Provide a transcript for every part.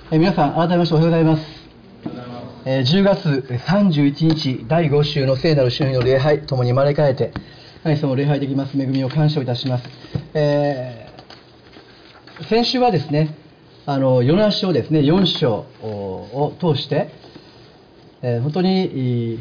皆さん改めましておはようございます。10月31日第5週の聖なる主の日の礼拝ともに招かれて神様を礼拝できます恵みを感謝いたします。先週はですねヨナ書ですね4章を通して、本当に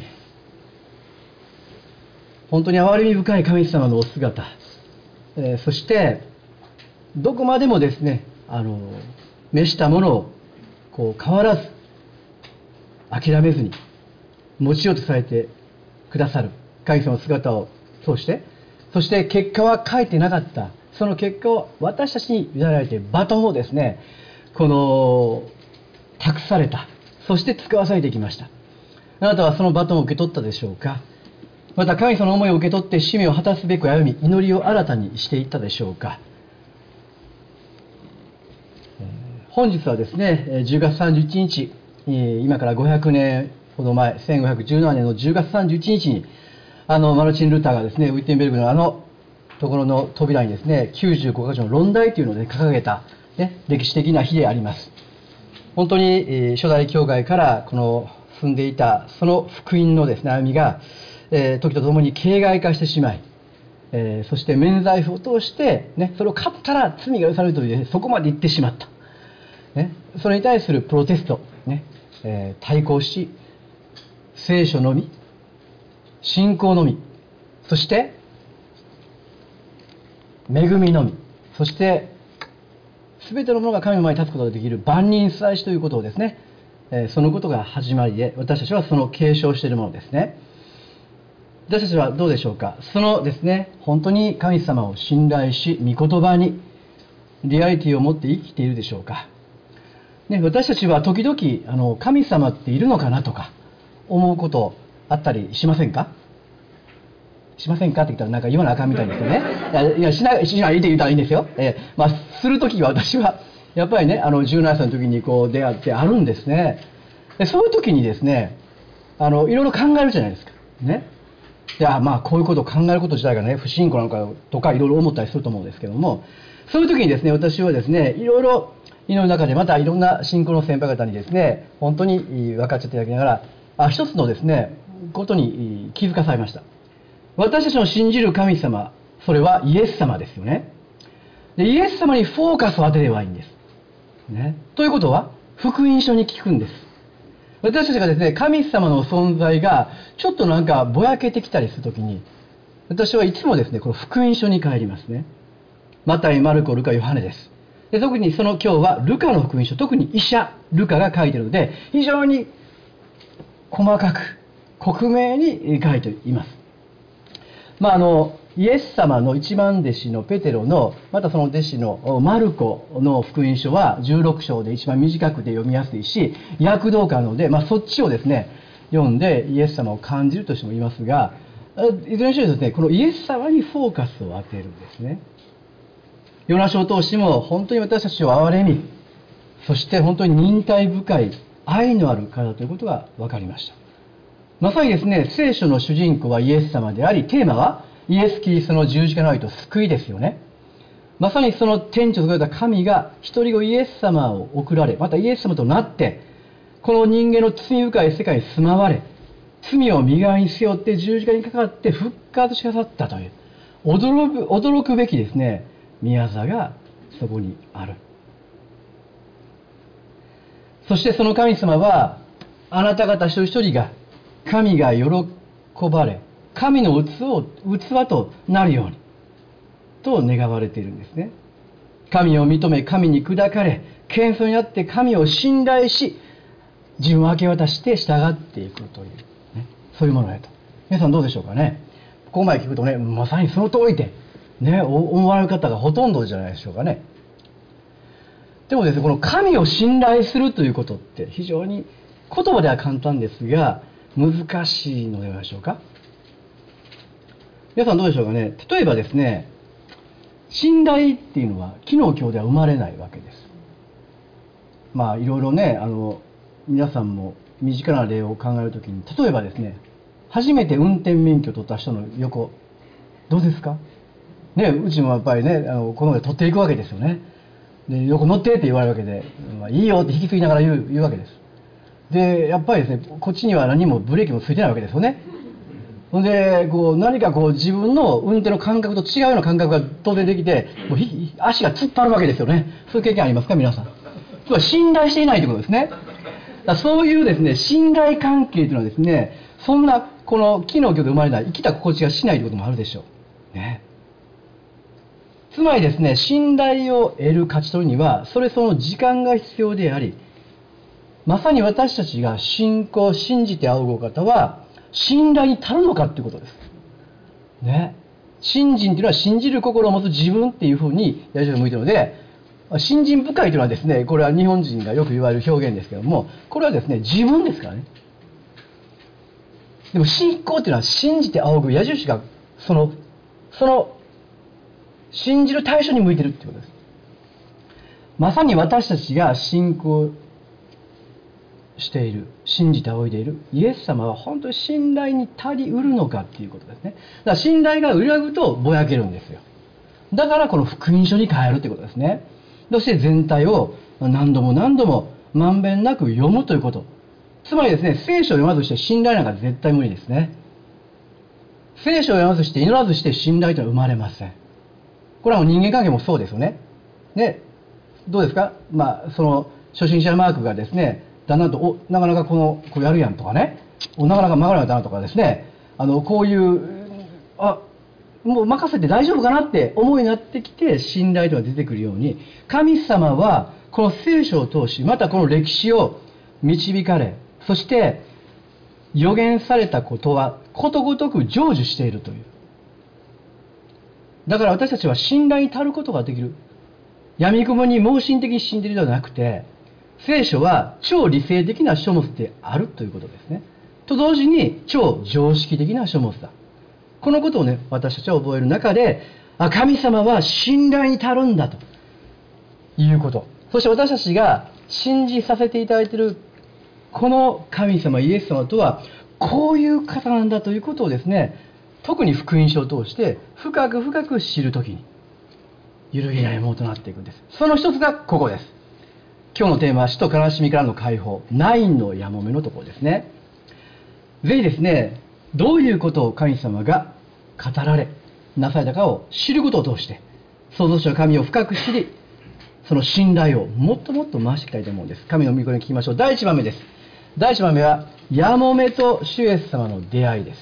憐れみ深い神様のお姿、そしてどこまでもですね召したものを変わらず諦めずに持ちようとされてくださる神様の姿を通して、そして結果は書いてなかったその結果を私たちに委ねられてバトンをですね託された、そして使わされていきました。あなたはそのバトンを受け取ったでしょうか。また神様の思いを受け取って使命を果たすべく歩み祈りを新たにしていったでしょうか。本日はですね10月31日、今から500年ほど前1517年の10月31日にマルチン・ルターがですねウィッテンベルグのところの扉にですね95箇所の論題というのを、掲げた、歴史的な日であります。本当に、初代教会から進んでいたその福音のですね歩みが、時とともに形骸化してしまい、そして免罪符を通して、それを勝ったら罪が許されるという、そこまで行ってしまった、それに対するプロテスト、対抗し聖書のみ信仰のみそして恵みのみそして全てのものが神の前に立つことができる万人祭司ということをですね、そのことが始まりで私たちはその継承しているものですね。私たちはどうでしょうか。そのですね本当に神様を信頼し御言葉にリアリティを持って生きているでしょうか。私たちは時々神様っているのかなとか思うことあったりしませんか。しませんかって言ったらなんか言わなあかんみたいですよね。いやしないって言ったらいいんですよ。するときは私はやっぱりね17歳の時に出会ってあるんですね。そういう時にですねいろいろ考えるじゃないですかね。いやこういうことを考えること自体がね不信仰なのかとかいろいろ思ったりすると思うんですけども、そういう時にですね私はですねいろいろ祈る中でまたいろんな信仰の先輩方にですね本当に分かっちゃっていただきながら一つのですねことに気づかされました。私たちの信じる神様、それはイエス様ですよね。でイエス様にフォーカスを当てればいいんです、ということは福音書に聞くんです。私たちがですね神様の存在がちょっとなんかぼやけてきたりするときに私はいつもですねこの福音書に帰りますね。マタイ、マルコ、ルカ、ヨハネです。で特に今日はルカの福音書、特に医者ルカが書いているので非常に細かく克明に書いています。イエス様の一番弟子のペテロのまたその弟子のマルコの福音書は16章で一番短くて読みやすいし躍動感なので、そっちをですね読んでイエス様を感じるとしてもいますが、いずれにしろですねこのイエス様にフォーカスを当てるんですね。ヨナ書を通しても本当に私たちを憐れみそして本当に忍耐深い愛のある方ということが分かりました。まさにですね聖書の主人公はイエス様でありテーマはイエス・キリストの十字架の愛と救いですよね。まさにその天地を作られた神が一人子イエス様を送られまたイエス様となってこの人間の罪深い世界に住まわれ罪を身代わりに背負って十字架にかかって復活しなさったという驚くべきですね宮座がそこにある。そしてその神様はあなた方一人一人が神が喜ばれ神の器となるようにと願われているんですね。神を認め神に砕かれ謙遜になって神を信頼し自分を明け渡して従っていくという、そういうものだと。皆さんどうでしょうかね。ここまで聞くとねまさにその通りで思われる方がほとんどじゃないでしょうかね。でもですねこの神を信頼するということって非常に言葉では簡単ですが難しいのではないでしょうか。皆さんどうでしょうかね。例えばですね信頼っていうのは昨日今日では生まれないわけです。いろいろね皆さんも身近な例を考えるときに例えばですね初めて運転免許を取った人の横どうですかね。うちもやっぱりねこの上取っていくわけですよね。 で横乗ってって言われるわけで、いいよって引き継ぎながら言うわけです。でやっぱりですね、こっちには何もブレーキもついてないわけですよね。ほんで何か自分の運転の感覚と違うような感覚が当然できて、もう足が突っ張るわけですよね。そういう経験ありますか皆さん。つまり信頼していないということですね。だからそういうですね、信頼関係というのはですね、そんなこの木の業で生まれない生きた心地がしないということもあるでしょうね。つまりですね、信頼を得る勝ち取りにはその時間が必要であり、まさに私たちが信じて仰ぐお方は信頼に足るのかということですね。信心というのは信じる心を持つ自分っていうふうにやり方を向いているので、信心深いというのはですね、これは日本人がよく言われる表現ですけども、これはですね、自分ですからね。でも信仰というのは信じて仰ぐ矢印がその信じる対象に向いているということです。まさに私たちが信仰している、信じて仰いでいるイエス様は本当に信頼に足りうるのかっていうことですね。だから信頼が揺らぐとぼやけるんですよ。だからこの福音書に変えるということですね。そして全体を何度も何度もまんべんなく読むということ。つまりですね、聖書を読まずして信頼なんか絶対無理ですね。聖書を読まずして祈らずして信頼というのは生まれません。これはもう人間関係もそうですよね。ね、どうですか、その初心者マークがですね、だんだんとなかなかこうやるやんとかね、なかなか曲がらないなとかですね、こういうもう任せて大丈夫かなって思いになってきて信頼というのが出てくるように、神様はこの聖書を通し、またこの歴史を導かれ、そして予言されたことはことごとく成就しているという。だから私たちは信頼に足ることができる。闇雲に盲信的に信じるのではなくて、聖書は超理性的な書物であるということですね。と同時に超常識的な書物だ。このことをね、私たちは覚える中で、神様は信頼に足るんだということ。そして私たちが信じさせていただいているこの神様イエス様とはこういう方なんだということをですね、特に福音書を通して深く深く知るときに揺るぎないものとなっていくんです。その一つがここです。今日のテーマは死と悲しみからの解放、9のやもめのところですね。ぜひですね、どういうことを神様が語られなされたかを知ることを通して、創造主の神を深く知り、その信頼をもっともっと増していきたいと思うんです。神の御声に聞きましょう。第1番目です。第1番目はやもめと主イエス様の出会いです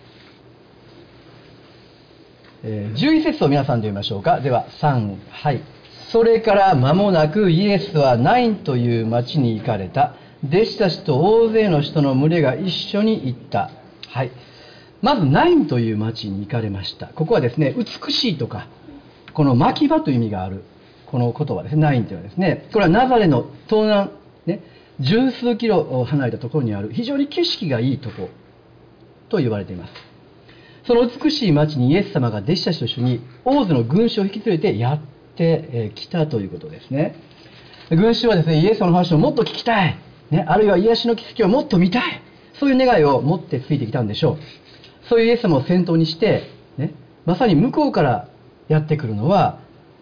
。11節を皆さんで読みましょうか。では3、はい。それから間もなくイエスはナインという町に行かれた。弟子たちと大勢の人の群れが一緒に行った。はい。まずナインという町に行かれました。ここはですね、美しいとかこの牧場という意味があるこの言葉ですね。ナインというのはですね、これはナザレの東南、ね、十数キロ離れたところにある非常に景色がいいところと言われています。その美しい町にイエス様が弟子たちと一緒に大勢の群衆を引き連れてやってきたということですね。群衆はですね、イエス様の話をもっと聞きたい、ね、あるいは癒しの奇跡をもっと見たい、そういう願いを持ってついてきたんでしょう。そういうイエス様を先頭にして、ね、まさに向こうからやってくるのは、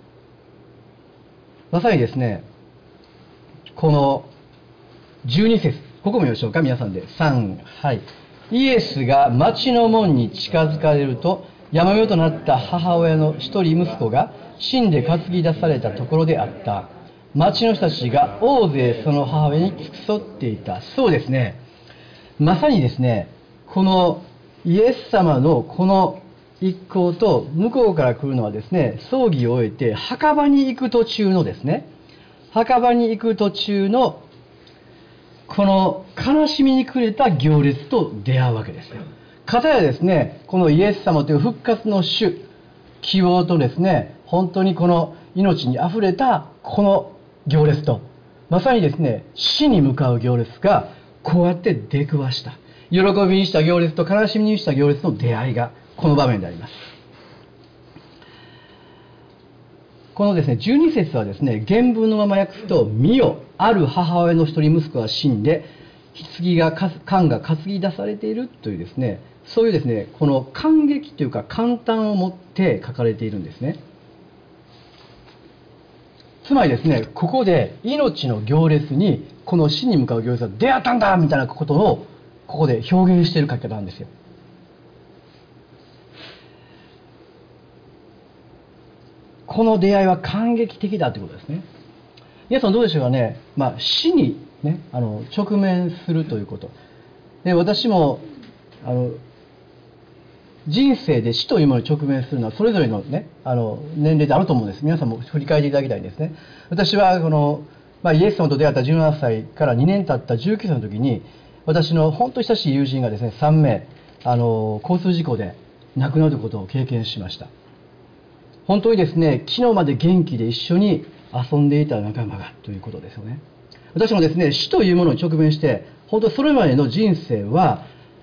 まさにですね、この12節、ここもよろしょうか、皆さんで。3、はい。イエスが町の門に近づかれると、山よとなった母親の一人息子が死んで担ぎ出されたところであった。町の人たちが大勢その母親に付き添っていた。そうですね、まさにですね、このイエス様のこの一行と向こうから来るのはですね、葬儀を終えて墓場に行く途中のですね、墓場に行く途中のこの悲しみに暮れた行列と出会うわけですよ。かたやですね、このイエス様という復活の主、希望とですね、本当にこの命にあふれたこの行列と、まさにですね、死に向かう行列がこうやって出くわした。喜びにした行列と悲しみにした行列の出会いがこの場面であります。このですね、12節はですね、原文のまま訳すと、見よ、ある母親の一人息子が死んで、棺が担ぎ出されているというですね、そういうですね、この感激というか感嘆を持って書かれているんですね。 つまりですね、ここで命の行列にこの死に向かう行列が出会ったんだみたいなことをここで表現している書き方なんですよ。この出会いは感激的だということですね。皆さんどうでしょうかね、死に、ね、直面するということで、私も人生で死というものに直面するのはそれぞれの、ね、年齢であると思うんです。皆さんも振り返っていただきたいんですね。私はイエス様と出会った17歳から2年経った19歳の時に、私の本当に親しい友人がですね3名交通事故で亡くなることを経験しました。本当にですね、昨日まで元気で一緒に遊んでいた仲間がということですよね。私もですね、死というものに直面して、本当にそれまでの人生は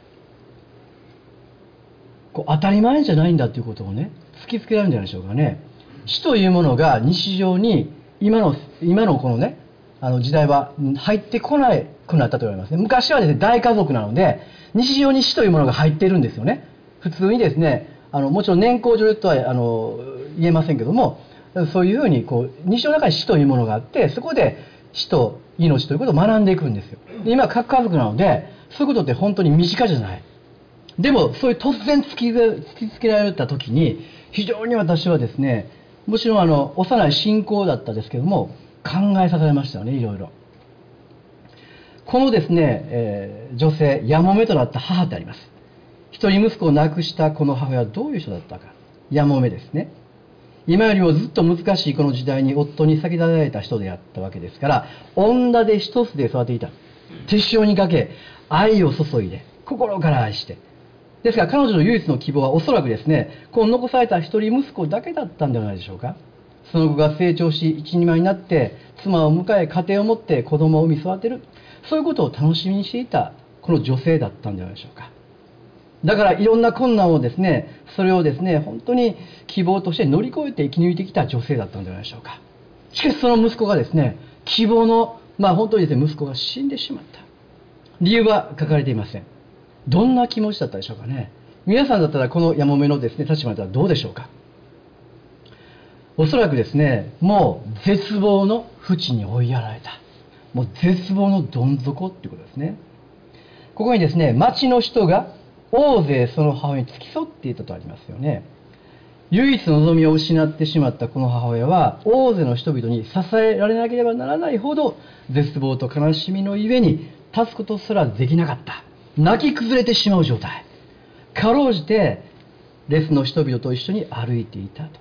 当たり前じゃないんだということをね、突きつけられるんじゃないでしょうかね。死というものが日常に今のこのね、時代は入ってこなくなったと言われますね。昔はですね、大家族なので日常に死というものが入っているんですよね。普通にですね、もちろん年功序列とは言えませんけども、そういうふうに日常の中に死というものがあって、そこで死と命ということを学んでいくんですよ。で、今核家族なのでそういうことって本当に身近じゃない。でもそういう突然突きつけられた時に、非常に私はですね、もちろん幼い信仰だったですけども、考えさせられましたよね、いろいろ。このですね、女性、やもめとなった母であります。一人息子を亡くしたこの母親はどういう人だったか。やもめですね。今よりもずっと難しいこの時代に夫に先立たれた人であったわけですから、女手一つで育てていた。手塩にかけ、愛を注いで、心から愛して。ですから彼女の唯一の希望はおそらくですね、この残された一人息子だけだったんではないでしょうか。その子が成長し一人前になって妻を迎え家庭を持って子供を産み育てる、そういうことを楽しみにしていたこの女性だったんではないでしょうか。だからいろんな困難をですね、それをですね、本当に希望として乗り越えて生き抜いてきた女性だったんではないでしょうか。しかしその息子がですね、希望の本当にですね、息子が死んでしまった。理由は書かれていません。どんな気持ちだったでしょうかね。皆さんだったらこのやもめのですね、立場だったらどうでしょうか。おそらくですね、もう絶望の淵に追いやられた、もう絶望のどん底っていうことですね。ここにですね、町の人が大勢その母親に付き添っていたとありますよね。唯一の望みを失ってしまったこの母親は、大勢の人々に支えられなければならないほど絶望と悲しみのゆえに立つことすらできなかった。泣き崩れてしまう状態。かろうじて列の人々と一緒に歩いていたと。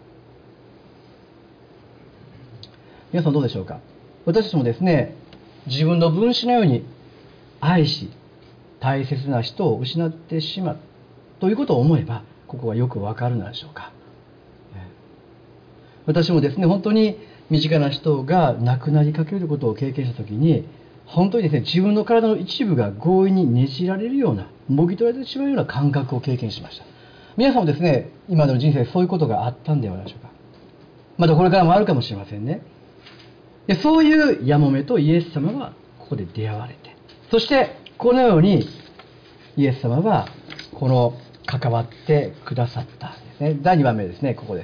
皆さんどうでしょうか。私たちもですね、自分の分子のように愛し大切な人を失ってしまうということを思えば、ここはよくわかるのでしょうか。私もですね、本当に身近な人が亡くなりかけることを経験したときに、本当にですね、自分の体の一部が強引にねじられるような、もぎ取られてしまうような感覚を経験しました。皆さんもですね、今の人生そういうことがあったんではないでしょうか。またこれからもあるかもしれませんね。で、そういうやもめとイエス様はここで出会われて、そしてこのようにイエス様は関わってくださったんですね。第2番目ですね、ここです。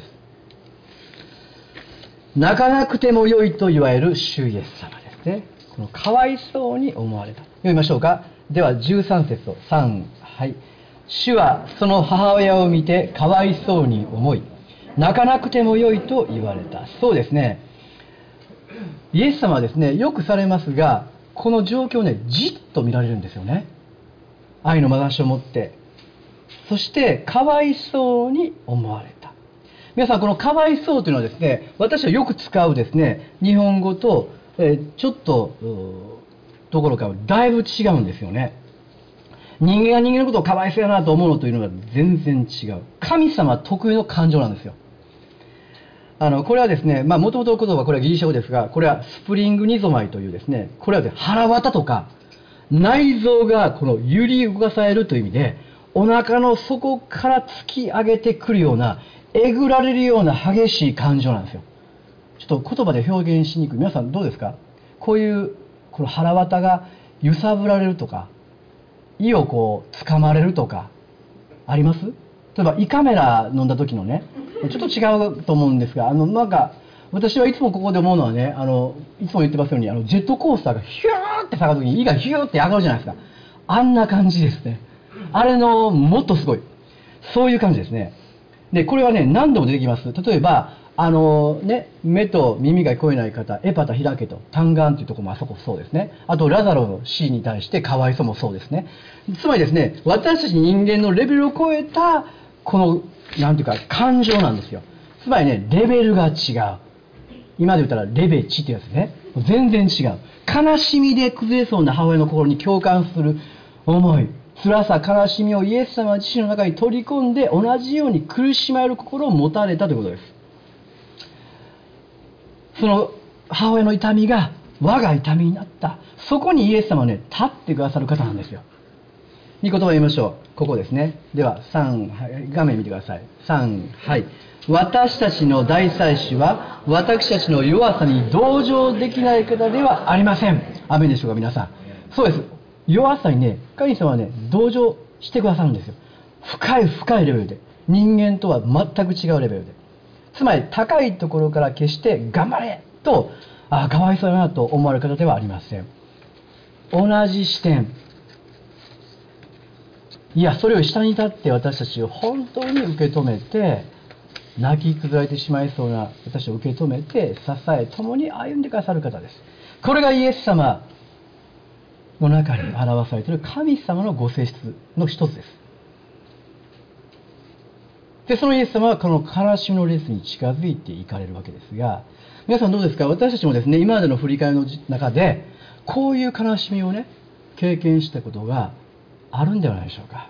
泣かなくてもよいと言われる主イエス様ですね。このかわいそうに思われた。読みましょうか。では13節を3、はい。主はその母親を見てかわいそうに思い、泣かなくてもよいと言われた。そうですね。イエス様はですね、よくされますが、この状況をね、じっと見られるんですよね。愛の眼差しを持って、そしてかわいそうに思われた。皆さん、このかわいそうというのはですね、私はよく使うですね、日本語とちょっとところからだいぶ違うんですよね。人間が人間のことをかわいそうやなと思うのというのが全然違う。神様特有の感情なんですよ。これはですね、もともとの言葉はこれはギリシャ語ですが、これはスプリングニゾマイというですね、これは腹渡とか内臓がこの揺り動かされるという意味で、お腹の底から突き上げてくるような、えぐられるような激しい感情なんですよ。ちょっと言葉で表現しにくい。皆さんどうですか。こういうこの腹渡が揺さぶられるとか、胃を掴まれるとかあります？例えば胃カメラ飲んだ時のね、ちょっと違うと思うんですが、なんか私はいつもここで思うのはね、いつも言ってますように、ジェットコースターがヒューって下がるときに、胃がヒューって上がるじゃないですか。あんな感じですね。あれのもっとすごい。そういう感じですね。で、これはね、何度も出てきます。例えば、目と耳が聞こえない方、エパタ開けと、嘆願というところもあそこそうですね。あと、ラザロの死に対してかわいそうもそうですね。つまりですね、私たち人間のレベルを超えた、この、なんていうか、感情なんですよ。つまりね、レベルが違う。今で言ったらレベチってやつね。全然違う。悲しみで崩れそうな母親の心に共感する思い、辛さ、悲しみをイエス様自身の中に取り込んで、同じように苦しまれる心を持たれたということです。その母親の痛みが我が痛みになった。そこにイエス様はね、立ってくださる方なんですよ。いい言葉を言いましょう。ここですね。では、3、画面見てください。3、はい。私たちの大祭司は、私たちの弱さに同情できない方ではありません。アメンでしょうか、皆さん。そうです。弱さにね、神様はね、同情してくださるんですよ。深い深いレベルで。人間とは全く違うレベルで。つまり、高いところから決して頑張れと、かわいそうだなと思われる方ではありません。同じ視点。いや、それより下に立って私たちを本当に受け止めて、泣き崩れてしまいそうな私を受け止めて、支え、共に歩んでくださる方です。これがイエス様の中に表されている神様のご性質の一つです。で、そのイエス様はこの悲しみの列に近づいていかれるわけですが、皆さんどうですか？私たちもですね、今までの振り返りの中で、こういう悲しみをね、経験したことがあるんではないでしょうか。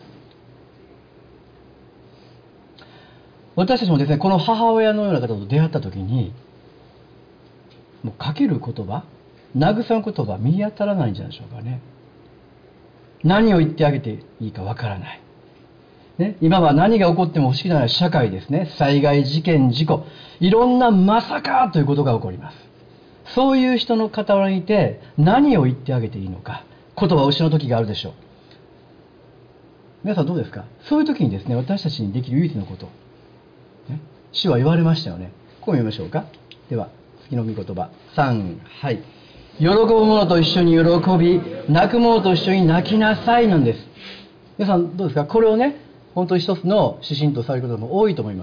私たちもですね、この母親のような方と出会ったときに、もうかける言葉、慰む言葉見当たらないんじゃないでしょうかね。何を言ってあげていいかわからない。ね、今は何が起こっても不思議な社会ですね。災害、事件、事故、いろんなまさかということが起こります。そういう人の傍らにいて何を言ってあげていいのか、言葉を失う時があるでしょう。皆さんどうですか？そういう時にですね、私たちにできる唯一のこと、ね、主は言われましたよね。こう読みましょうか。では次の御言葉3、はい。喜ぶ者と一緒に喜び、泣く者と一緒に泣きなさいなんです。皆さんどうですか？これをね、本当に一つの指針とされることも多いと思います。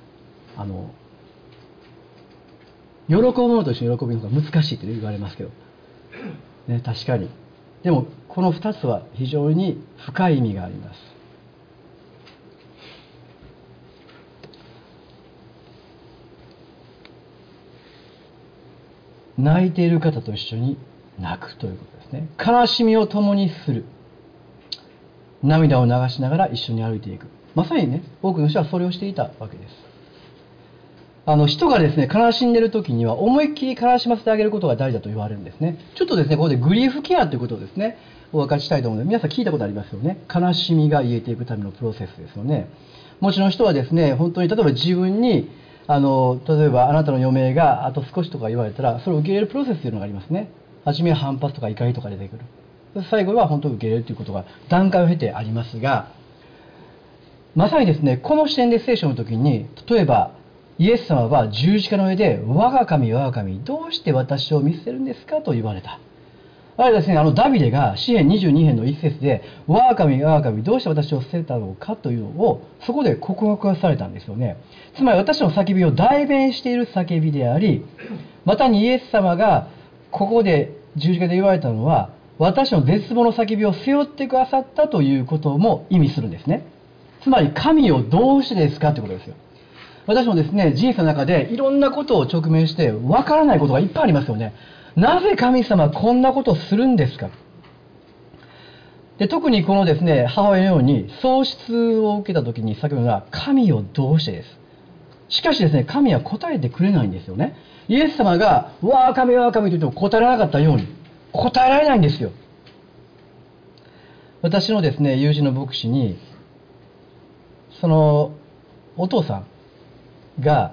喜ぶ者と一緒に喜ぶのが難しいって言われますけど、ね、確かに。でもこの2つは非常に深い意味があります。泣いている方と一緒に泣くということですね。悲しみを共にする。涙を流しながら一緒に歩いていく。まさにね、多くの人はそれをしていたわけです。人がですね、悲しんでいる時には思いっきり悲しませてあげることが大事だと言われるんですね。ちょっとですね、ここでグリーフケアということをですね、お分かりしたいと思うので、皆さん聞いたことありますよね。悲しみが癒えていくためのプロセスですよね。もちろん人はですね、本当に例えば自分に例えばあなたの余命があと少しとか言われたら、それを受け入れるプロセスというのがありますね。初めは反発とか怒りとか出てくる。最後は本当に受け入れるということが段階を経てありますが、まさにですね、この視点で聖書の時に、例えばイエス様は十字架の上で、我が神我が神、どうして私を見捨てるんですかと言われた。あれですね、ダビデが詩編22編の一節で、我が神我が神、どうして私を捨てたのかというのを、そこで告白されたんですよね。つまり私の叫びを代弁している叫びであり、またにイエス様がここで十字架で言われたのは、私の絶望の叫びを背負ってくださったということも意味するんですね。つまり神をどうしてですかということですよ。私もですね、人生の中でいろんなことを直面してわからないことがいっぱいありますよね。なぜ神様はこんなことをするんですか。で、特にこのですね、母親のように喪失を受けた時に叫ぶのは、神をどうしてです。しかしですね、神は答えてくれないんですよね。イエス様がわあ神わあ神と言っても答えられなかったように、答えられないんですよ。私のですね、友人の牧師に、そのお父さんが、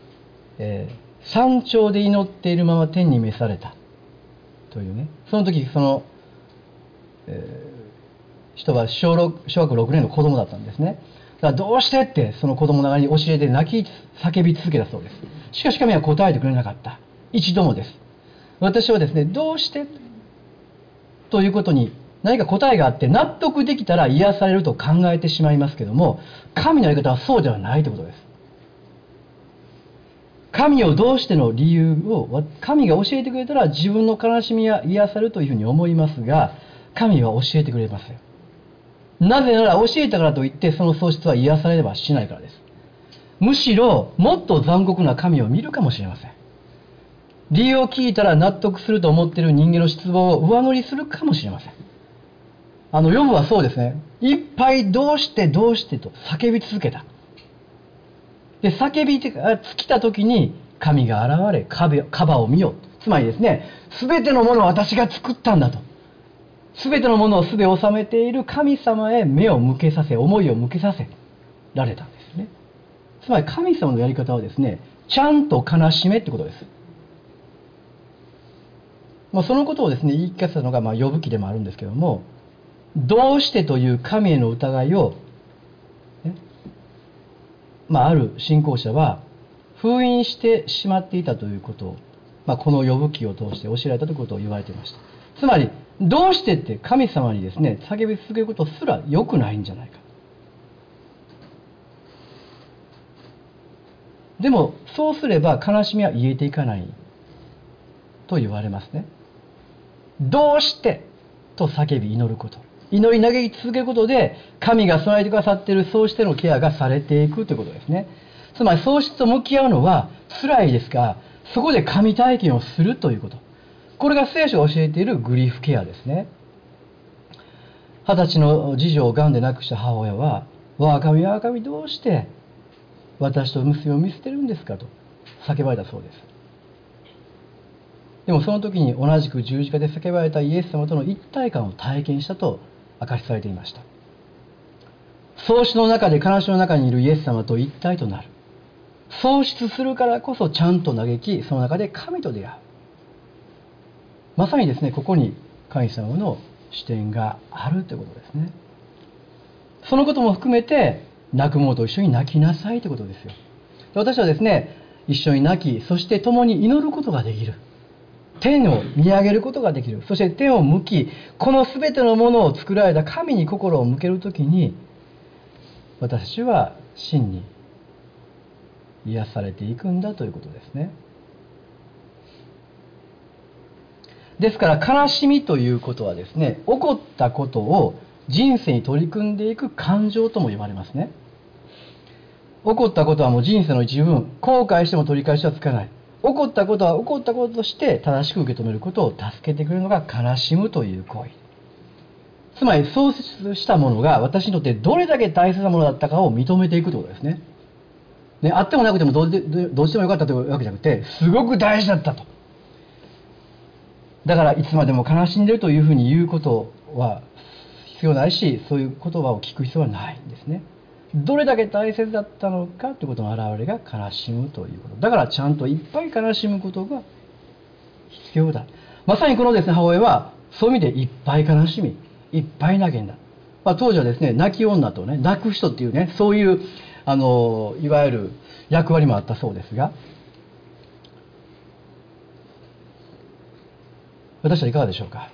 山頂で祈っているまま天に召されたというね、その時その、人は小学6年の子供だったんですね。 からどうしてってその子供ながらに教えて泣き叫び続けたそうです。しかし神は答えてくれなかった。一度もです。私はですね、どうしてということに何か答えがあって納得できたら癒されると考えてしまいますけども、神のやり方はそうではないということです。神をどうしての理由を神が教えてくれたら自分の悲しみは癒されるというふうに思いますが、神は教えてくれません。なぜなら教えたからといってその喪失は癒されればしないからです。むしろもっと残酷な神を見るかもしれません。理由を聞いたら納得すると思っている人間の失望を上乗りするかもしれません。ヨブはそうですね、いっぱいどうしてどうしてと叫び続けた。で叫び尽きた時に神が現れ、カバを見よ。つまりですね、全てのものを私が作ったんだと、全てのものをすべを治めている神様へ目を向けさせ、思いを向けさせられたんですね。つまり神様のやり方はですね、ちゃんと悲しめってことです。そのことをですね言い聞かせたのがヨブ記でもあるんですけども、どうしてという神への疑いを、ある信仰者は封印してしまっていたということを、この呼ぶ記を通して教えられたということを言われていました。つまりどうしてって神様にですね叫び続けることすら良くないんじゃないか。でもそうすれば悲しみは癒えていかないと言われますね。どうしてと叫び祈ること、祈り嘆き続けることで神が備えてくださっている喪失のケアがされていくということですね。つまり喪失と向き合うのは辛いですが、そこで神体験をするということ、これが聖書が教えているグリーフケアですね。20歳の次女を癌で亡くした母親は、我が神我が神どうして私と娘を見捨てるんですかと叫ばれたそうです。でもその時に同じく十字架で叫ばれたイエス様との一体感を体験したと明かしされていました。喪失の中で悲しみの中にいるイエス様と一体となる。喪失するからこそちゃんと嘆き、その中で神と出会う。まさにですね、ここに神様の視点があるということですね。そのことも含めて泣く者と一緒に泣きなさいということですよ。私はですね、一緒に泣き、そして共に祈ることができる。天を見上げることができる。そして天を向き、この全てのものを作られた神に心を向けるときに、私は真に癒されていくんだということですね。ですから悲しみということはですね、起こったことを人生に取り組んでいく感情とも言われますね。起こったことはもう人生の一部分、後悔しても取り返しはつかない。起こったことは起こったこととして正しく受け止めることを助けてくれるのが悲しむという行為。つまり喪失したものが私にとってどれだけ大切なものだったかを認めていくということですね。あってもなくてもどうしてもよかったというわけじゃなくて、すごく大事だったと。だからいつまでも悲しんでいるというふうに言うことは必要ないし、そういう言葉を聞く必要はないんですね。どれだけ大切だったのかということの表れが悲しむということ。だからちゃんといっぱい悲しむことが必要だ。まさにこのですね、母親はそういう意味でいっぱい悲しみ、いっぱい泣けんだ。当時はですね、泣き女とね、泣く人っていうね、そういういわゆる役割もあったそうですが、私はいかがでしょうか、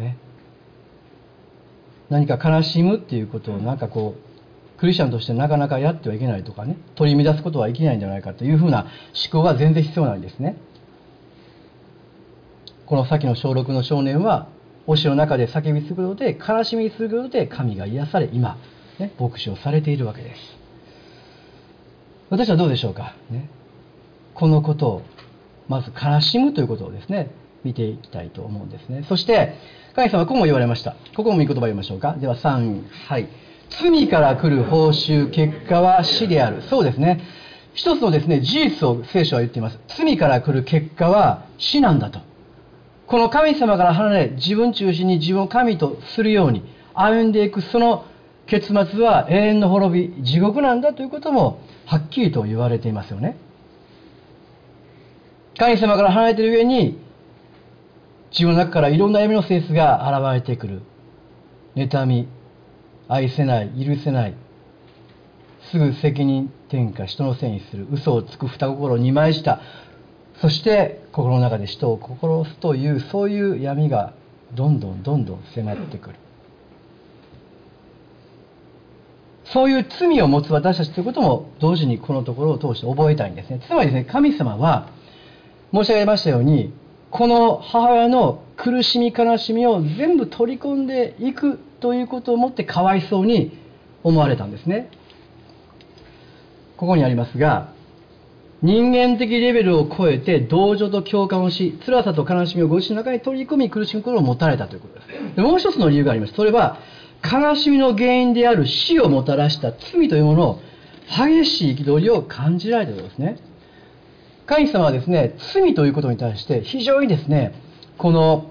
何か悲しむっていうことをクリスチャンとしてなかなかやってはいけないとかね、取り乱すことはいけないんじゃないかというふうな思考は全然必要ないんですね。この先の小6の少年はお城の中で叫びすることで、悲しみすることで神が癒され、今、牧師をされているわけです。私はどうでしょうか、このことをまず悲しむということをですね見ていきたいと思うんですね。そして神様はこうも言われました。ここもいい言葉を言いましょうか。では3、罪から来る報酬、結果は死である。そうですね、一つのですね事実を聖書は言っています。罪から来る結果は死なんだと。この神様から離れ、自分中心に自分を神とするように歩んでいく、その結末は永遠の滅び、地獄なんだということもはっきりと言われていますよね。神様から離れている上に、自分の中からいろんな闇の性質が現れてくる。妬み、愛せない、許せない、 すぐ責任転嫁、人のせいにする、嘘をつく二心二枚舌、そして心の中で人を殺すという、そういう闇がどんどん迫ってくる。そういう罪を持つ私たちということも同時にこのところを通して覚えたいんですね。つまりですね、神様は申し上げましたように、この母親の苦しみ悲しみを全部取り込んでいくということをもってかわいそうに思われたんですね。ここにありますが、人間的レベルを超えて同情と共感をし、辛さと悲しみをご自身の中に取り込み苦しむことを持たれたということです。でもう一つの理由があります。それは悲しみの原因である死をもたらした罪というものを激しい憤りを感じられたということですね。神様はですね、罪ということに対して非常にですね、この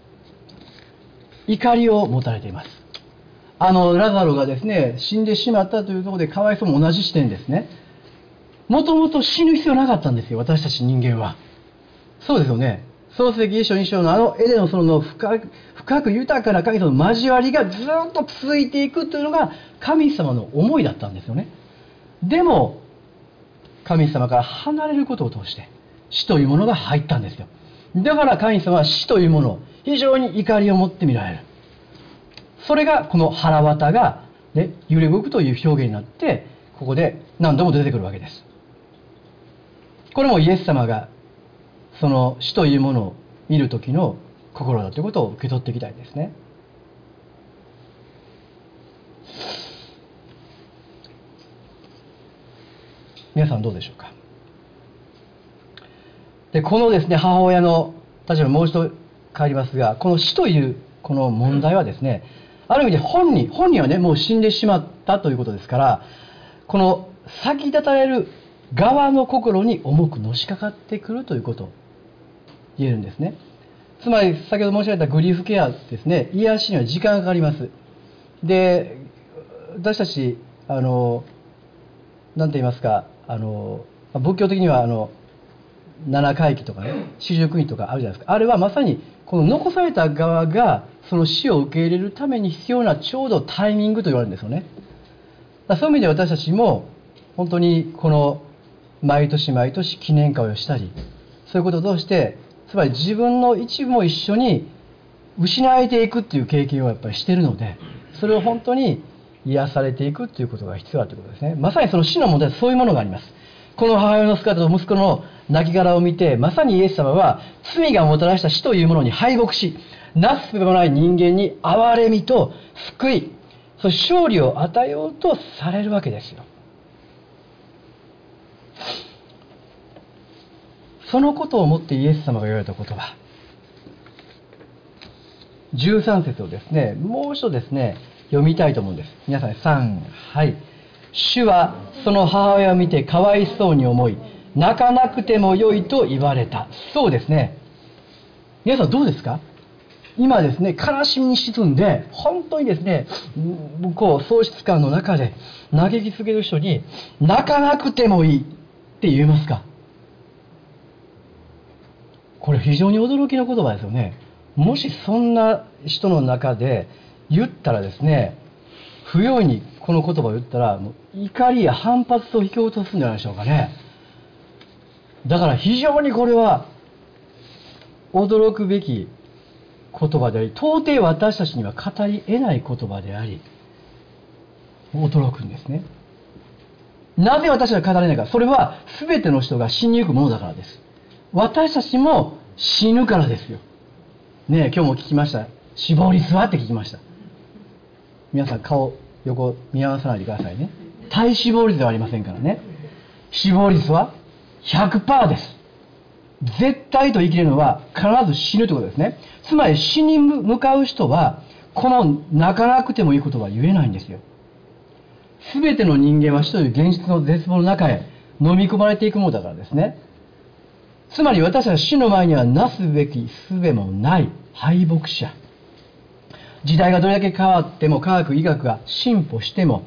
怒りを持たれています。ラザロがですね、死んでしまったというところでかわいそうも同じ視点ですね。もともと死ぬ必要なかったんですよ、私たち人間は。そうですよね。創世記1章2章のエデンの園の深く豊かな神様の交わりがずっと続いていくというのが神様の思いだったんですよね。でも神様から離れることを通して死というものが入ったんですよ。だから神様は死というものを非常に怒りを持って見られる。それがこの腹渡が、ね、揺れ動くという表現になってここで何度も出てくるわけです。これもイエス様がその死というものを見る時の心だということを受け取っていきたいですね。皆さんどうでしょうか。でこのですね、母親の立場にもう一度帰りますが、この死というこの問題はですね、ある意味で本人はね、もう死んでしまったということですから、この先立たれる側の心に重くのしかかってくるということを言えるんですね。つまり先ほど申し上げたグリーフケアですね、癒しには時間がかかります。で、私たち何て言いますか、仏教的には七回忌とかね、四十九日とかあるじゃないですか。あれはまさにこの残された側がその死を受け入れるために必要なちょうどタイミングと言われるんですよね。そういう意味で私たちも本当にこの毎年毎年記念会をしたり、そういうことを通してつまり自分の一部も一緒に失えていくっていう経験をやっぱりしているので、それを本当に癒されていくっていうことが必要だということですね。まさにその死の問題はそういうものがあります。この母親の姿と息子の亡骸を見て、まさにイエス様は罪がもたらした死というものに敗北し、なすすべもない人間に憐れみと救い、そして勝利を与えようとされるわけですよ。そのことをもってイエス様が言われた言葉、13節をですね、もう一度ですね、読みたいと思うんです。皆さん、3、はい。主はその母親を見てかわいそうに思い、泣かなくてもよいと言われた。そうですね。皆さんどうですか？今ですね、悲しみに沈んで、本当にですね、喪失感の中で嘆きすぎる人に、泣かなくてもいいって言えますか？これ非常に驚きの言葉ですよね。もしそんな人の中で言ったらですね、不用意にこの言葉を言ったら、もう怒りや反発と引き落とすんじゃないでしょうかね。だから非常にこれは驚くべき言葉であり、到底私たちには語り得ない言葉であり、驚くんですね。なぜ私は語れないか。それは全ての人が死にゆくものだからです。私たちも死ぬからですよ。ねえ、今日も聞きました。死亡率はって聞きました。皆さん顔横見合わさないでくださいね。体死亡率ではありませんからね。死亡率は 100% です。絶対と言い切れるのは必ず死ぬということですね。つまり死に向かう人はこの泣かなくてもいいことは言えないんですよ。全ての人間は死という現実の絶望の中へ飲み込まれていくものだからですね。つまり私は死の前にはなすべき術もない敗北者。時代がどれだけ変わっても科学医学が進歩しても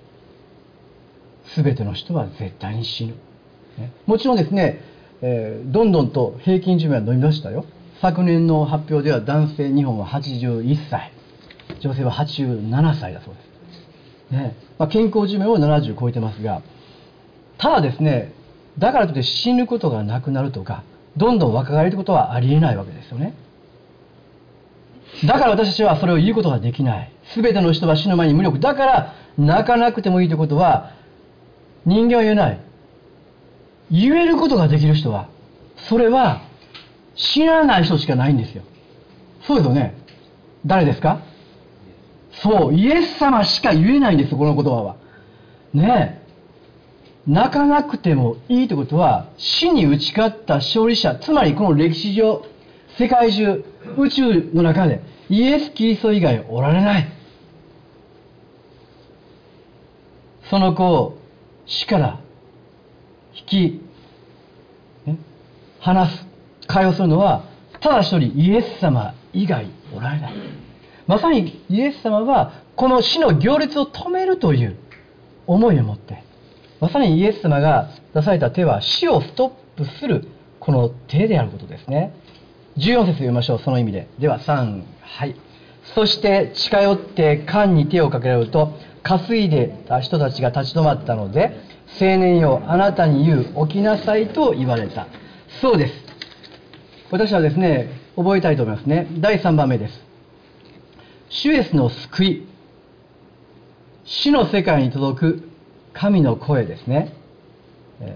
全ての人は絶対に死ぬ。もちろんですね、どんどんと平均寿命は伸びましたよ。昨年の発表では男性日本は81歳、女性は87歳だそうです。 健康寿命も70超えてますが、ただですね、だからといって死ぬことがなくなるとか、どんどん若返るということはありえないわけですよね。だから私たちはそれを言うことができない。すべての人は死の前に無力。だから泣かなくてもいいということは人間は言えない。言えることができる人は、それは死なない人しかないんですよ。そうですよね。誰ですか？そう、イエス様しか言えないんですよ、この言葉は。ねえ。泣かなくてもいいということは、死に打ち勝った勝利者、つまりこの歴史上、世界中、宇宙の中で、イエス・キリスト以外おられない。その子を死から引き、離す、解放するのは、ただ一人イエス様以外おられない。まさにイエス様は、この死の行列を止めるという思いを持って、まさにイエス様が出された手は死をストップするこの手であることですね。14節読みましょう、その意味で。では3、はい。そして近寄って缶に手をかけられると、担いでた人たちが立ち止まったので、青年よ、あなたに言う、起きなさいと言われた。そうです。私はですね、覚えたいと思いますね。第3番目です。主イエスの救い、死の世界に届く神の声ですね。そう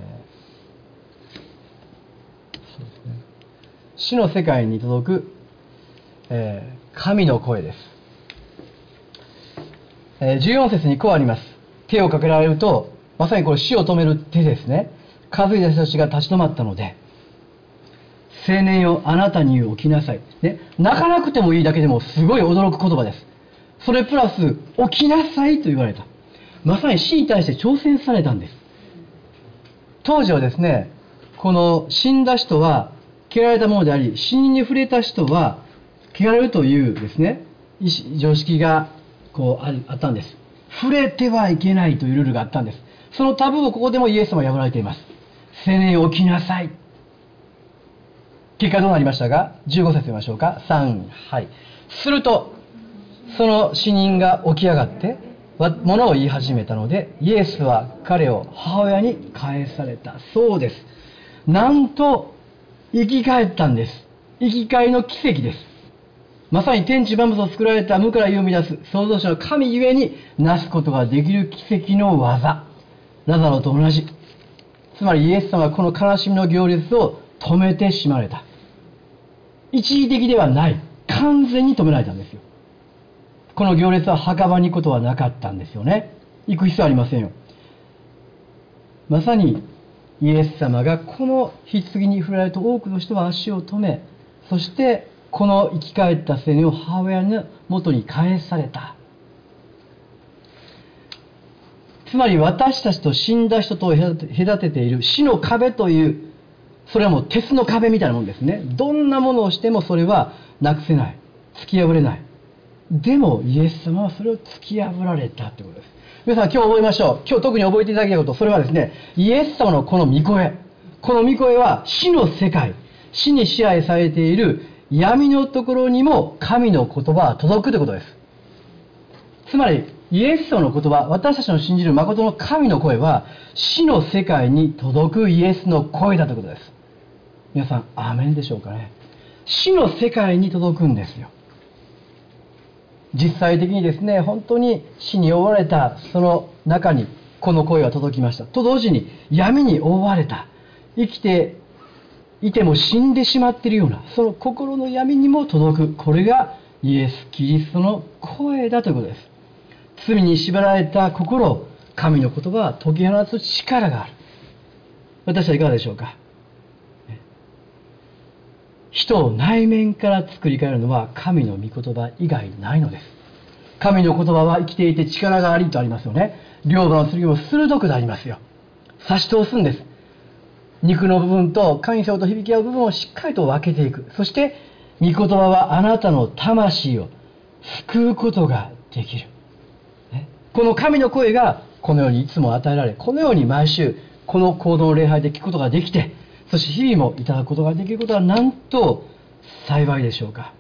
ですね。死の世界に届く、神の声です。14節にこうあります。手をかけられると、まさにこれ死を止める手ですね。担いだ人たちが立ち止まったので、青年よ、あなたに言う、起きなさい。ね、泣かなくてもいいだけでもすごい驚く言葉です。それプラス、起きなさいと言われた。まさに死に対して挑戦されたんです。当時はですね、この死んだ人は汚れたものであり、死人に触れた人は汚れるというですね、常識がこうあったんです。触れてはいけないというルールがあったんです。そのタブーをここでもイエス様は破られています。青年よ、起きなさい。結果どうなりましたか？ 15 節読みましょうか。3、はい。すると、その死人が起き上がって、物を言い始めたので、イエスは彼を母親に返された。そうです。なんと、生き返ったんです。生き返りの奇跡です。まさに天地万物を作られた無から有を生み出す創造主の神ゆえになすことができる奇跡の技。ラザロと同じ。つまりイエス様はこの悲しみの行列を止めてしまわれた。一時的ではない。完全に止められたんですよ。この行列は墓場に行くことはなかったんですよね。行く必要はありませんよ。まさにイエス様がこの棺に触れられると多くの人は足を止め、そしてこの生き返った青年を母親の元に返された。つまり私たちと死んだ人とを隔てている死の壁という、それはもう鉄の壁みたいなもんですね。どんなものをしてもそれはなくせない。突き破れない。でもイエス様はそれを突き破られたということです。皆さん今日覚えましょう。今日特に覚えていただきたいこと、それはですね、イエス様のこの御声。この御声は死の世界、死に支配されている闇のところにも神の言葉は届くということです。つまりイエス様の言葉、私たちの信じる誠の神の声は死の世界に届くイエスの声だということです。皆さんアーメンでしょうかね。死の世界に届くんですよ。実際的にですね、本当に死に覆われたその中にこの声は届きました。と同時に闇に覆われた、生きていても死んでしまっているようなその心の闇にも届く、これがイエス・キリストの声だということです。罪に縛られた心を神の言葉は解き放つ力がある。私はいかがでしょうか。人を内面から作り変えるのは神の御言葉以外ないのです。神の言葉は生きていて力がありとありますよね。両刃の剣も鋭くなりますよ。差し通すんです。肉の部分と神様と響き合う部分をしっかりと分けていく。そして御言葉はあなたの魂を救うことができる。この神の声がこのようにいつも与えられ、このように毎週この行動の礼拝で聞くことができて、そして日々もいただくことができることはなんと幸いでしょうか。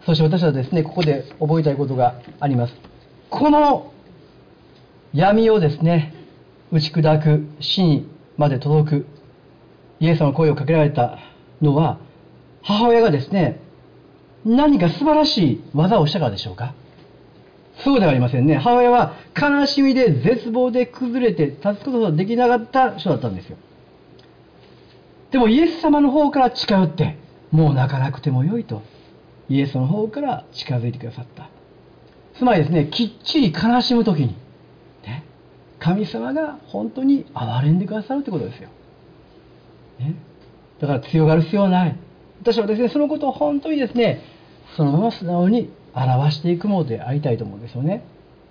そして私はですね、ここで覚えたいことがあります。この闇をですね、打ち砕く、死にまで届く、イエス様の声をかけられたのは、母親がですね、何か素晴らしい技をしたからでしょうか。そうではありませんね。母親は悲しみで絶望で崩れて立つことができなかった人だったんですよ。でもイエス様の方から近寄って、もう泣かなくてもよいと、イエスの方から近づいてくださった。つまりですね、きっちり悲しむときに、ね、神様が本当に憐れんでくださるということですよ。ね、だから強がる必要はない。私はですね、そのことを本当にですね、そのまま素直に表していくものでありたいと思うんですよね。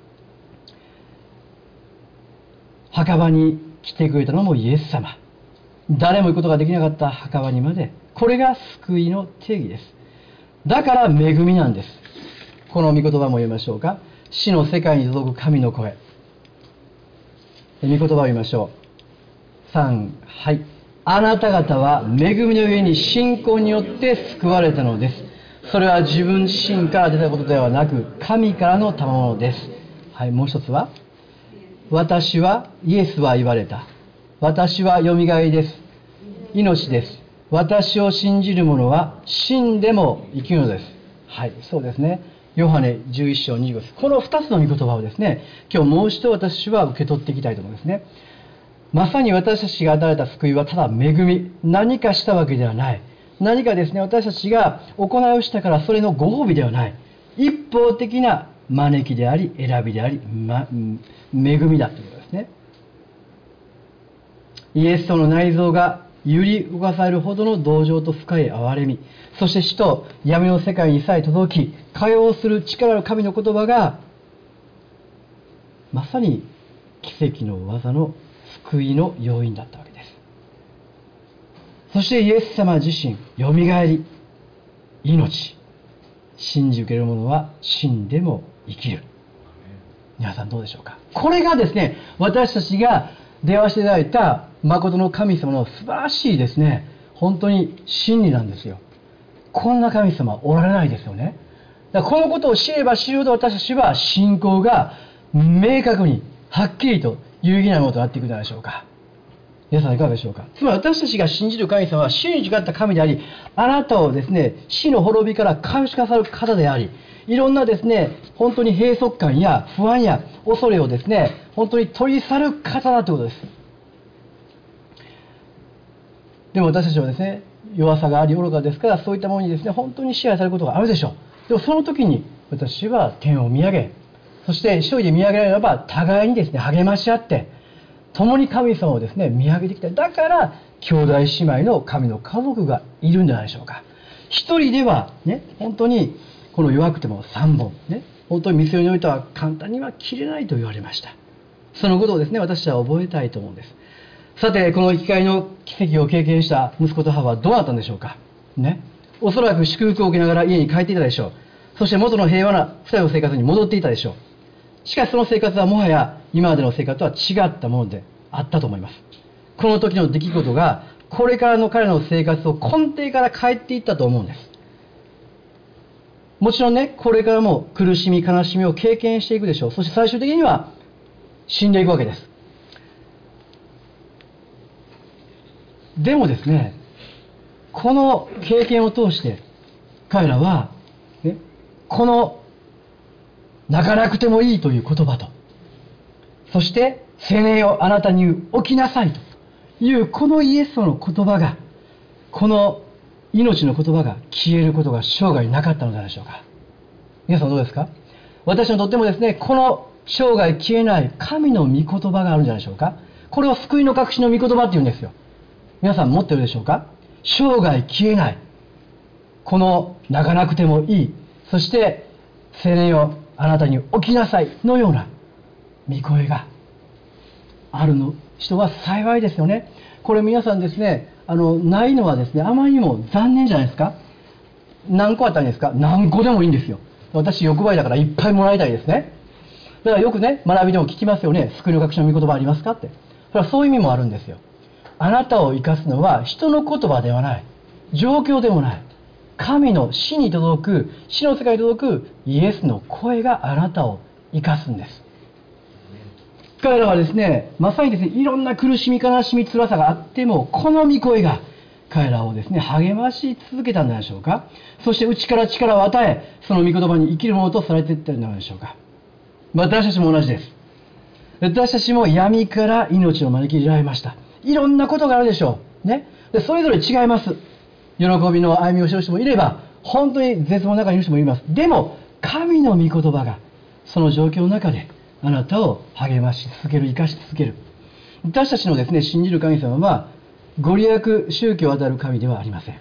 墓場に来てくれたのもイエス様。誰も行くことができなかった墓場にまで、これが救いの定義です。だから恵みなんです。この御言葉も読みましょうか。死の世界に届く神の声。御言葉を読みましょう。3、はい。あなた方は恵みの上に信仰によって救われたのです。それは自分自身から出たことではなく、神からの賜物です。はい、もう一つは、イエスは言われた。私はよみがえりです。命です。私を信じる者は死んでも生きるのです。はい、そうですね。ヨハネ11章25節。この2つの御言葉をですね、今日もう一度私は受け取っていきたいと思うんですね。まさに私たちが与えられた救いはただ恵み、何かしたわけではない。何かですね、私たちが行いをしたからそれのご褒美ではない。一方的な招きであり、選びであり、恵みだということですね。イエスとの内臓が揺り動かされるほどの同情と深い憐れみ、そして死と闇の世界にさえ届き、解放する力ある神の言葉が、まさに奇跡の技の救いの要因だったわけです。そしてイエス様自身、よみがえり、命、信じ受ける者は死んでも生きる。皆さんどうでしょうか。これがですね、私たちが出会わせていただいた誠の神様の素晴らしいですね、本当に真理なんですよ。こんな神様おられないですよね。だからこのことを知れば知るほど私たちは信仰が明確にはっきりと有意義なものとなっていくのではないでしょうか。皆さんいかがでしょうか。つまり私たちが信じる神様は死に違った神であり、あなたをですね、死の滅びから回復される方であり、いろんなですね、本当に閉塞感や不安や恐れをですね、本当に取り去る方だということです。でも私たちはですね、弱さがあり愚かですから、そういったものにですね、本当に支配されることがあるでしょう。でもその時に私は天を見上げ、そして一人で見上げられれば互いにですね、励まし合って、共に神様をですね、見上げてきた。だから兄弟姉妹の神の家族がいるんじゃないでしょうか。一人ではね、本当にこの弱くても3本ね、本当に店においては簡単には切れないと言われました。そのことをですね、私は覚えたいと思うんです。さて、この生き返りの奇跡を経験した息子と母はどうなったんでしょうかね。おそらく祝福を受けながら家に帰っていたでしょう。そして元の平和な2人の生活に戻っていたでしょう。しかしその生活はもはや今までの生活とは違ったものであったと思います。この時の出来事がこれからの彼の生活を根底から変えていったと思うんです。もちろんね、これからも苦しみ悲しみを経験していくでしょう。そして最終的には死んでいくわけです。でもですね、この経験を通して彼らは、ね、この泣かなくてもいいという言葉と、そして青年よあなたに起きなさいというこのイエスの言葉が、この命の言葉が消えることが生涯なかったのではないでしょうか。皆さんどうですか。私にとってもですね、この生涯消えない神の御言葉があるんじゃないでしょうか。これを救いの隠しの御言葉って言うんですよ。皆さん持ってるでしょうか。生涯消えない、この泣かなくてもいい、そして青年よあなたに起きなさいのような御声があるの人は幸いですよね。これ皆さんですね、ないのはですね、あまりにも残念じゃないですか。何個あったらいいんですか。何個でもいいんですよ。私欲張りだからいっぱいもらいたいですね。だからよくね、学びでも聞きますよね。救いの隠しの御言葉ありますかって。それはそういう意味もあるんですよ。あなたを生かすのは人の言葉ではない、状況でもない、 神の死に届く、死の世界に届くイエスの声があなたを生かすんです。彼らはですね、まさにですね、いろんな苦しみ、悲しみ、辛さがあっても、この御声が彼らをですね、励まし続けたんじゃないでしょうか。そして内から力を与え、その御言葉に生きるものとされていったんじゃないでしょうか。私たちも同じです。私たちも闇から命を招き入れられました。いろんなことがあるでしょう。ね。で、それぞれ違います。喜びの歩みをしている人もいれば、本当に絶望の中にいる人もいます。でも、神の御言葉が、その状況の中で、あなたを励まし続ける、生かし続ける。私たちのですね、信じる神様は、ご利益宗教を与える神ではありません。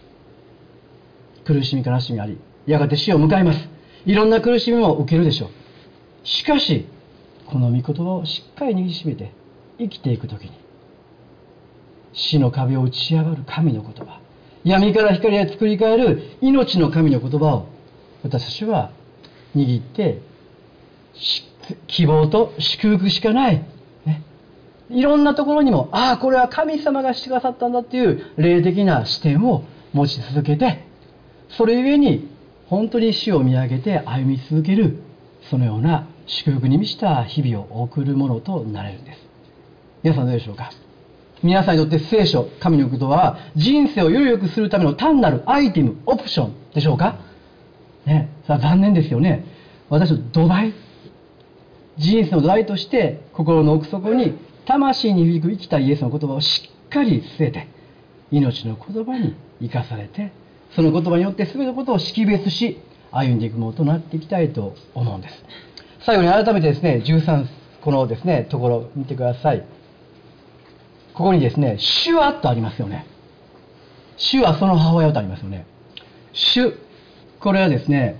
苦しみ、悲しみあり、やがて死を迎えます。いろんな苦しみも受けるでしょう。しかし、この御言葉をしっかり握りしめて生きていくときに、死の壁を打ち破る神の言葉、闇から光へ作り変える命の神の言葉を私たちは握って、希望と祝福しかない、ね、いろんなところにも、ああこれは神様がしてくださったんだっていう霊的な視点を持ち続けて、それゆえに本当に死を見上げて歩み続ける、そのような祝福に満ちた日々を送るものとなれるんです。皆さんどうでしょうか。皆さんにとって聖書、神の言葉は人生をより良くするための単なるアイテム、オプションでしょうかね。さあ残念ですよね。私の土台、人生の土台として心の奥底に魂に響く生きたイエスの言葉をしっかり据えて、命の言葉に生かされて、その言葉によって全てのことを識別し歩んでいくものとなっていきたいと思うんです。最後に改めてですね、13このですねところを見てください。ここにですね、主はとありますよね。主はその母親とありますよね。主、これはですね、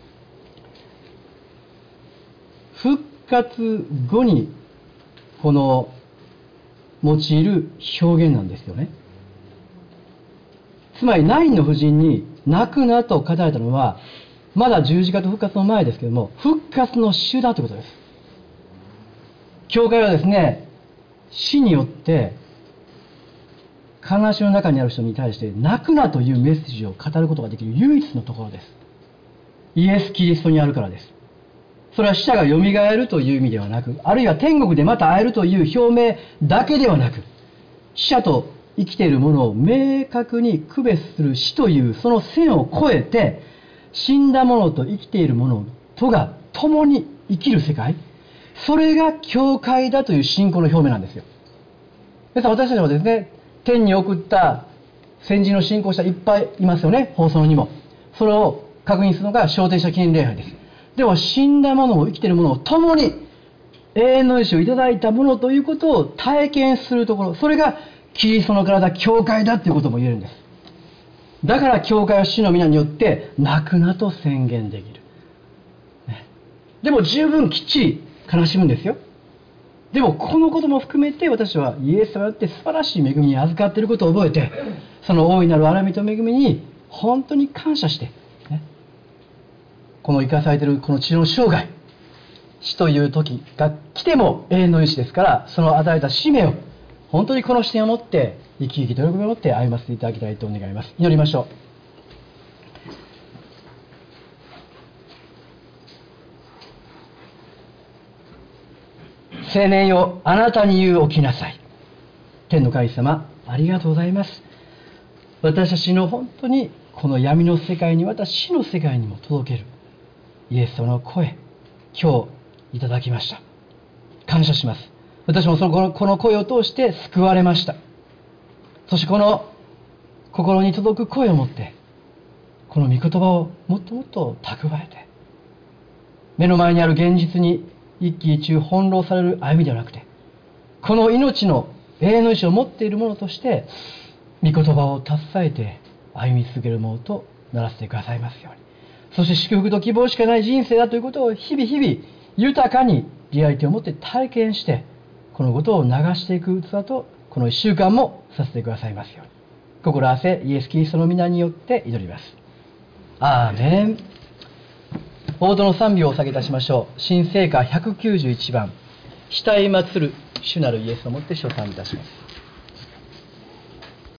復活後にこの用いる表現なんですよね。つまりナインの婦人に泣くなと語られたのは、まだ十字架と復活の前ですけども、復活の主だということです。教会はですね、死によって悲しみの中にある人に対して泣くなというメッセージを語ることができる唯一のところです。イエス・キリストにあるからです。それは死者がよみがえるという意味ではなく、あるいは天国でまた会えるという表明だけではなく、死者と生きているものを明確に区別する死というその線を越えて、死んだ者と生きている者とが共に生きる世界、それが教会だという信仰の表明なんですよ。ですから私たちはですね、天に送った先人の信仰者いっぱいいますよね、放送にも。それを確認するのが昇天者記念礼拝です。でも死んだ者も生きている者を共に永遠の命をいただいた者ということを体験するところ、それがキリストの体、教会だということも言えるんです。だから教会は死の皆によって泣くなと宣言できる、ね、でも十分きっちり悲しむんですよ。でもこのことも含めて私はイエス様によって素晴らしい恵みに預かっていることを覚えて、その大いなる憐みと恵みに本当に感謝して、ね、この生かされているこの地上生涯、死という時が来ても永遠の命ですから、その与えた使命を本当にこの視点を持って生き生きと喜びを持って歩ませていただきたいと願います。祈りましょう。青年よ、あなたに言う起きなさい。天の神様、ありがとうございます。私たちの本当にこの闇の世界に、また死の世界にも届けるイエス様の声、今日いただきました。感謝します。私もこの声を通して救われました。そしてこの心に届く声を持って、この御言葉をもっともっと蓄えて、目の前にある現実に一喜一憂翻弄される歩みではなくて、この命の永遠の意志を持っているものとして御言葉を携えて歩み続けるものとならせてくださいますように。そして祝福と希望しかない人生だということを日々日々豊かにリアリティを持って体験して、このことを流していく器とこの1週間もさせてくださいますように、心合わせイエス・キリストの皆によって祈ります。アーメン。報道の賛美をお下げいたしましょう。新聖歌191番、慕い祭る主なるイエスをもって称賛いたします。